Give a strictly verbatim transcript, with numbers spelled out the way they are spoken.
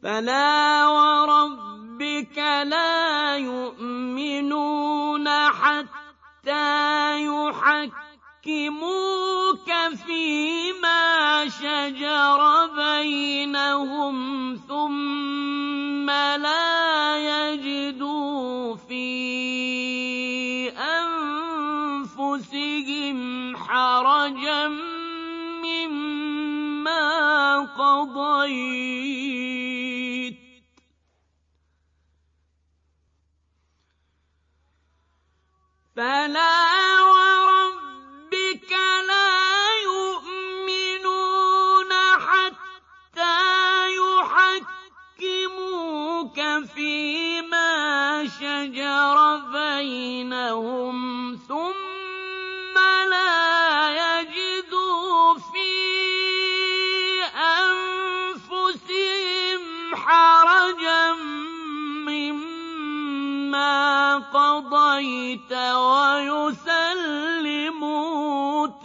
فلا وربك لا يؤمنون حتى يحكموك فيما شجر بينهم ثم لا يجدوا في أنفسهم حرجا مما قضيت فلا وربك لا يؤمنون حتى يحكموك فيما شجر بينهم ثم لا يجدوا في أنفسهم حرجا مما قضيت ويسلموا